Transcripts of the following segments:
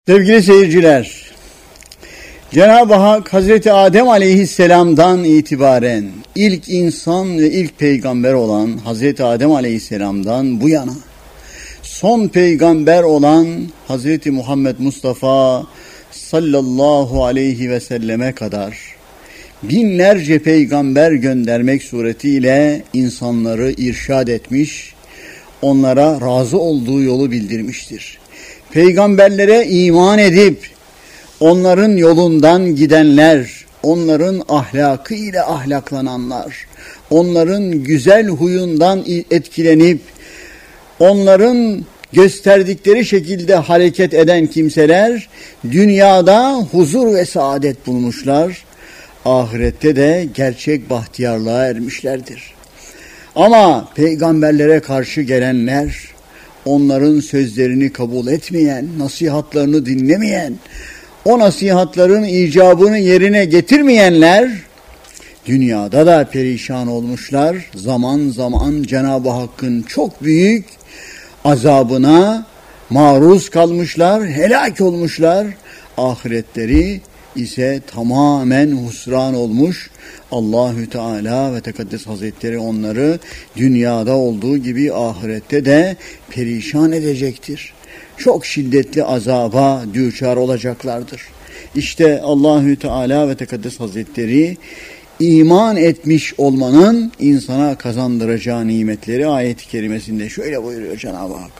Sevgili seyirciler, Cenab-ı Hak Hazreti Adem Aleyhisselam'dan itibaren ilk insan ve ilk peygamber olan Hazreti Adem Aleyhisselam'dan bu yana son peygamber olan Hazreti Muhammed Mustafa sallallahu aleyhi ve selleme kadar binlerce peygamber göndermek suretiyle insanları irşad etmiş, onlara razı olduğu yolu bildirmiştir. Peygamberlere iman edip onların yolundan gidenler, onların ahlakı ile ahlaklananlar, onların güzel huyundan etkilenip onların gösterdikleri şekilde hareket eden kimseler dünyada huzur ve saadet bulmuşlar, ahirette de gerçek bahtiyarlığa ermişlerdir. Ama peygamberlere karşı gelenler, onların sözlerini kabul etmeyen, nasihatlarını dinlemeyen, o nasihatların icabını yerine getirmeyenler dünyada da perişan olmuşlar. Zaman zaman Cenab-ı Hakk'ın çok büyük azabına maruz kalmışlar, helak olmuşlar. Ahiretleri ise tamamen husran olmuş. Allahü Teala ve Tekaddes Hazretleri onları dünyada olduğu gibi ahirette de perişan edecektir. Çok şiddetli azaba düçar olacaklardır. İşte Allahü Teala ve Tekaddes Hazretleri iman etmiş olmanın insana kazandıracağı nimetleri ayet-i kerimesinde şöyle buyuruyor Cenab-ı Hak.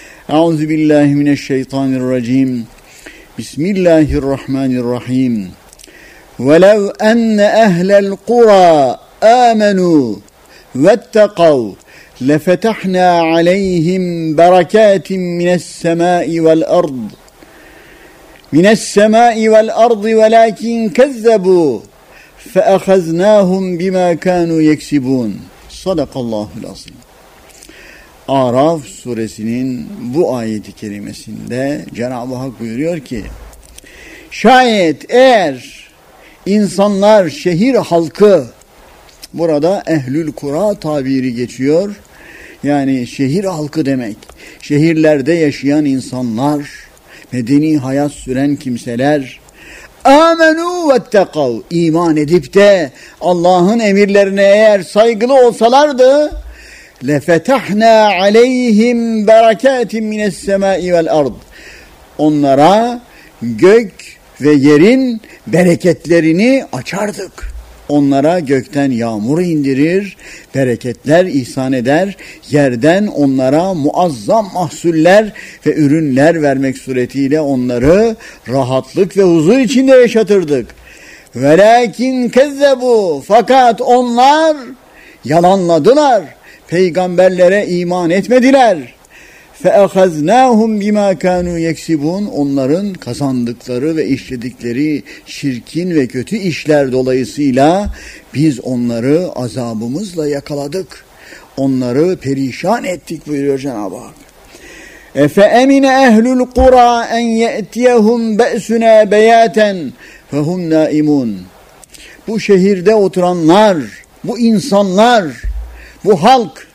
Euzubillahimineşşeytanirracim. Bismillahirrahmanirrahim. وَلَوْ أَنَّ أَهْلَ الْقُرَى آمَنُوا وَاتَّقَوْا لَفَتَحْنَا عَلَيْهِمْ بَرَكَاتٍ مِنَ السَّمَاءِ وَالْأَرْضِ وَلَكِنْ كَذَّبُوا فَأَخَذْنَاهُمْ بِمَا كَانُوا يَكْسِبُونَ. Sadakallahul azim. Araf suresinin bu ayeti kerimesinde Cenab-ı Hak buyuruyor ki, şayet eğer İnsanlar, şehir halkı, burada ehlül kura tabiri geçiyor. Yani şehir halkı demek. Şehirlerde yaşayan insanlar, medeni hayat süren kimseler, amenu vettekav, iman edip de Allah'ın emirlerine eğer saygılı olsalardı, lefetahna aleyhim berekatin mines semai vel ard. Onlara gök ve yerin bereketlerini açardık. Onlara gökten yağmur indirir, bereketler ihsan eder, yerden onlara muazzam mahsuller ve ürünler vermek suretiyle onları rahatlık ve huzur içinde yaşatırdık. Velakin kezzebu, fakat onlar yalanladılar, peygamberlere iman etmediler. فَاَخَذْنَاهُمْ بِمَا كَانُوا يَكْسِبُونَ. Onların kazandıkları ve işledikleri şirkin ve kötü işler dolayısıyla biz onları azabımızla yakaladık. Onları perişan ettik buyuruyor Cenab-ı Hak. اَفَاَمِنَ اَهْلُ الْقُرَى اَنْ يَأْتِيَهُمْ بَأْسُنَا بَيَاتًا فَهُمْ نَائِمُونَ. Bu şehirde oturanlar, bu insanlar, bu halk,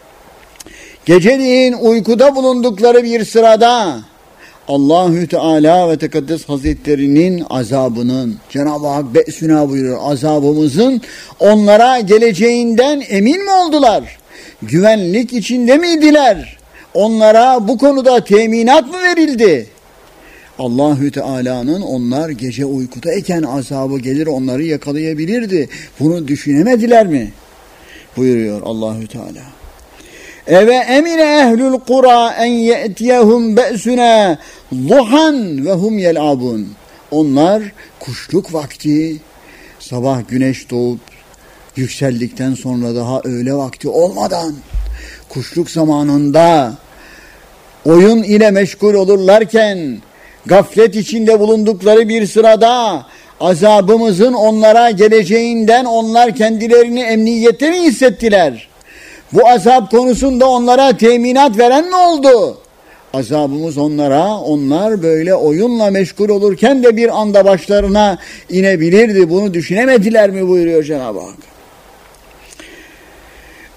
geceliğin uykuda bulundukları bir sırada Allahü Teala ve Tekaddes Hazretleri'nin azabının, Cenab-ı Hak be'süna buyuruyor, azabımızın onlara geleceğinden emin mi oldular? Güvenlik içinde miydiler? Onlara bu konuda teminat mı verildi? Allahü Teala'nın onlar gece uykudayken azabı gelir onları yakalayabilirdi. Bunu düşünemediler mi? Buyuruyor Allahü Teala. Eve emine ehlül kura en ye'tiyehum be'suna duhan ve hum yel'abun. Onlar kuşluk vakti, sabah güneş doğup yükseldikten sonra daha öğle vakti olmadan kuşluk zamanında oyun ile meşgul olurlarken gaflet içinde bulundukları bir sırada azabımızın onlara geleceğinden onlar kendilerini emniyette mi hissettiler? Bu azap konusunda onlara teminat veren mi oldu? Azabımız onlar böyle oyunla meşgul olurken de bir anda başlarına inebilirdi. Bunu düşünemediler mi buyuruyor Cenab-ı Hak.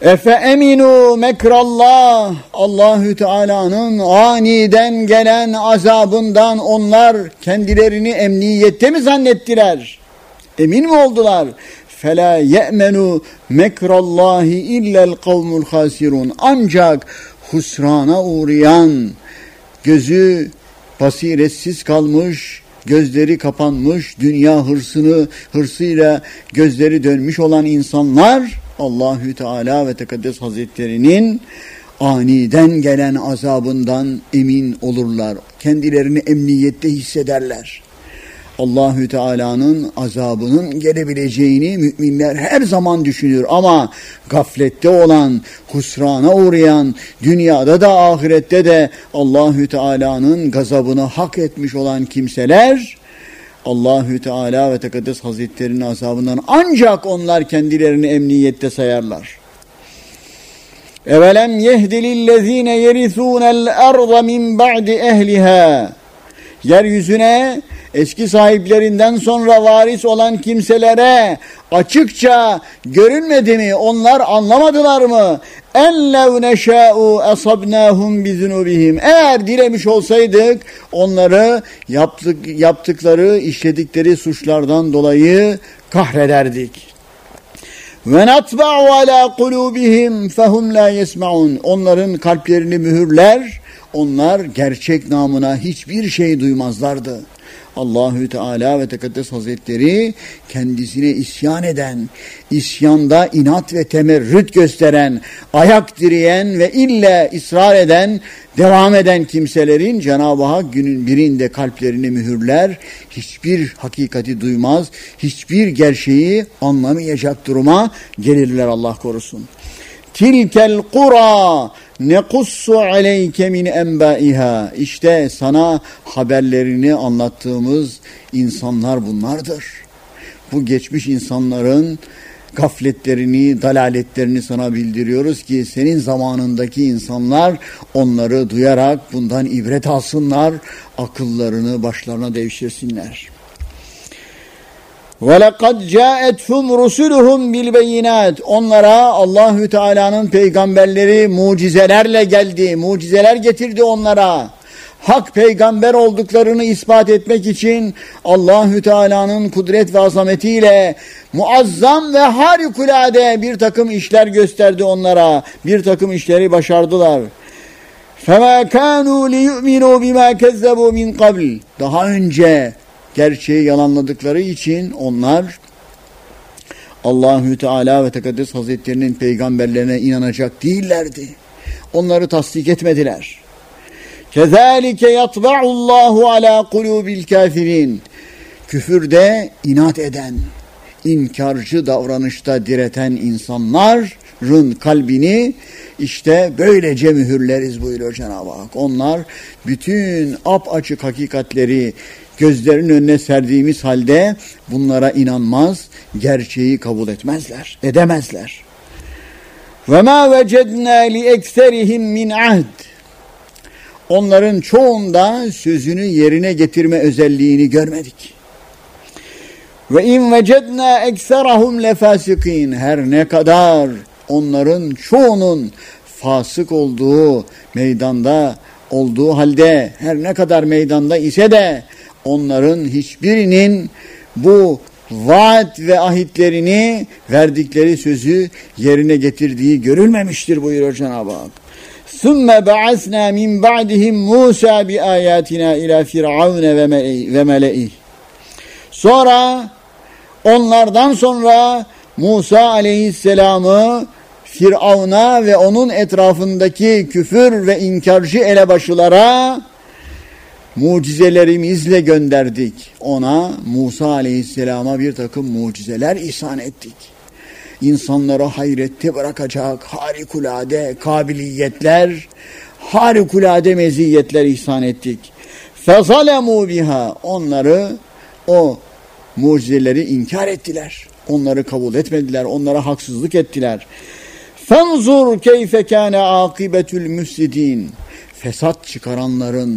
Efe eminu mekrallah, Allahü Teala'nın aniden gelen azabından onlar kendilerini emniyette mi zannettiler? Emin mi oldular? Fela ye'menu mekrallahi illel kavmul hasirun. Ancak husrana uğrayan, gözü basiretsiz kalmış, gözleri kapanmış, dünya hırsıyla gözleri dönmüş olan insanlar Allahü Teala ve Tekaddes Hazretleri'nin aniden gelen azabından emin olurlar. Kendilerini emniyette hissederler. Allahü Teala'nın azabının gelebileceğini müminler her zaman düşünür ama gaflette olan, husrana uğrayan, dünyada da ahirette de Allahü Teala'nın gazabını hak etmiş olan kimseler Allahü Teala ve Tekaddes Hazretleri'nin azabından ancak onlar kendilerini emniyette sayarlar. Evelem yehdi lillezine yerisûnel arda min ba'di ehliha. Yeryüzüne eski sahiplerinden sonra varis olan kimselere açıkça görünmedi mi? Onlar anlamadılar mı? اَنْ neşâ'u asabnâhum bizunubihim. Eğer dilemiş olsaydık onları yaptıkları, işledikleri suçlardan dolayı kahrederdik. Ve natba'u ala kulubihim fehum la yesmaun. Onların kalplerini mühürler, onlar gerçek namına hiçbir şey duymazlardı. Allahü Teala ve Tekaddes Hazretleri kendisine isyan eden, isyanda inat ve temerrüt gösteren, ayak direyen ve ille ısrar eden, devam eden kimselerin Cenab-ı Hak günün birinde kalplerini mühürler, hiçbir hakikati duymaz, hiçbir gerçeği anlamayacak duruma gelirler, Allah korusun. Tilkel kura nekussu aleyke min enbaiha. İşte sana haberlerini anlattığımız insanlar bunlardır. Bu geçmiş insanların gafletlerini, dalaletlerini sana bildiriyoruz ki senin zamanındaki insanlar onları duyarak bundan ibret alsınlar, akıllarını başlarına devşirsinler. وَلَقَدْ جَاءَتْهُمْ رُسُلُهُمْ بِالْبَيِّنَاتِ. Onlara Allahü Teala'nın peygamberleri mucizelerle geldi. Mucizeler getirdi onlara. Hak peygamber olduklarını ispat etmek için Allahü Teala'nın kudret ve azametiyle muazzam ve harikulade bir takım işler gösterdi onlara. Bir takım işleri başardılar. فَمَا كَانُوا لِيُؤْمِنُوا بِمَا كَذَّبُوا مِنْ قَبْلِ. Daha önce gerçeği yalanladıkları için onlar Allahü Teala ve Tekaddes Hazretlerinin peygamberlerine inanacak değillerdi. Onları tasdik etmediler. Kezalike yatba'ullahu ala kulubil kafirin. Küfürde inat eden, inkarcı davranışta direten insanların kalbini işte böylece mühürleriz buyuruyor Cenab-ı Hak. Onlar bütün apaçık hakikatleri gözlerinin önüne serdiğimiz halde bunlara inanmaz, gerçeği kabul etmezler, edemezler. وَمَا وَجَدْنَا لِاَكْثَرِهِمْ مِنْ عَهْدٍ. Onların çoğunda sözünü yerine getirme özelliğini görmedik. وَاِنْ وَجَدْنَا اَكْثَرَهُمْ لَفَاسِقِينَ. Her ne kadar onların çoğunun fasık olduğu, meydanda olduğu halde, her ne kadar meydanda ise de onların hiçbirinin bu vaat ve ahitlerini, verdikleri sözü yerine getirdiği görülmemiştir buyuruyor Cenab-ı Hak. ثُمَّ بَعَثْنَا مِنْ بَعْدِهِمْ مُوسَى بِآيَاتِنَا إِلَى فِرْعَوْنَ وَمَلَئِهِ. Sonra onlardan sonra Musa aleyhisselamı Firavun'a ve onun etrafındaki küfür ve inkarcı elebaşılara mucizelerimizle gönderdik. Ona, Musa aleyhisselama bir takım mucizeler ihsan ettik. İnsanları hayrette bırakacak harikulade kabiliyetler, harikulade meziyetler ihsan ettik. فَظَلَمُوا biha. Onları, o mucizeleri inkar ettiler. Onları kabul etmediler. Onlara haksızlık ettiler. فَانْظُرْ كَيْفَ كَانَ عَاقِبَةُ الْمُفْسِدِينَ. Fesat çıkaranların,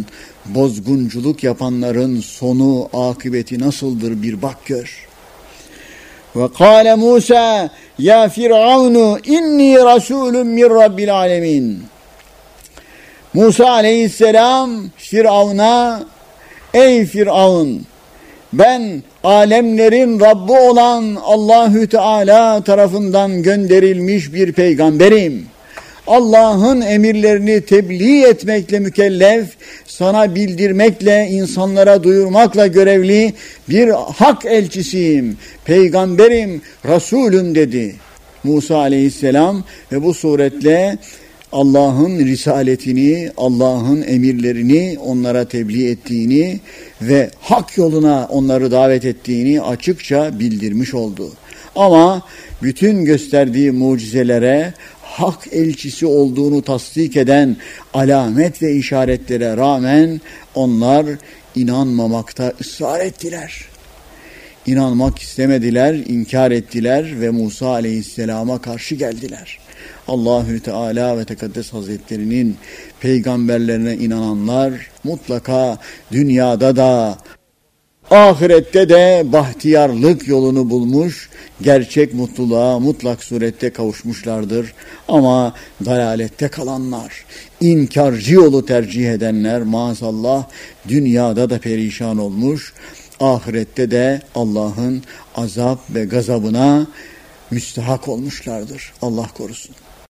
bozgunculuk yapanların sonu, akıbeti nasıldır bir bak gör. Ve kâle Musa ya Firavunu inni rasulun min Rabbil alemin. Musa aleyhisselam Firavun'a, ey Firavun, ben alemlerin Rabbi olan Allahü Teala tarafından gönderilmiş bir peygamberim. Allah'ın emirlerini tebliğ etmekle mükellef, sana bildirmekle, insanlara duyurmakla görevli bir hak elçisiyim, peygamberim, Resulüm dedi Musa aleyhisselam ve bu suretle Allah'ın risaletini, Allah'ın emirlerini onlara tebliğ ettiğini ve hak yoluna onları davet ettiğini açıkça bildirmiş oldu. Ama bütün gösterdiği mucizelere, hak elçisi olduğunu tasdik eden alamet ve işaretlere rağmen onlar inanmamakta ısrar ettiler. İnanmak istemediler, inkar ettiler ve Musa aleyhisselama karşı geldiler. Allahü Teala ve Tekaddes Hazretlerinin peygamberlerine inananlar mutlaka dünyada da ahirette de bahtiyarlık yolunu bulmuş, gerçek mutluluğa mutlak surette kavuşmuşlardır. Ama dalalette kalanlar, inkarcı yolu tercih edenler maazallah dünyada da perişan olmuş, ahirette de Allah'ın azap ve gazabına müstahak olmuşlardır. Allah korusun.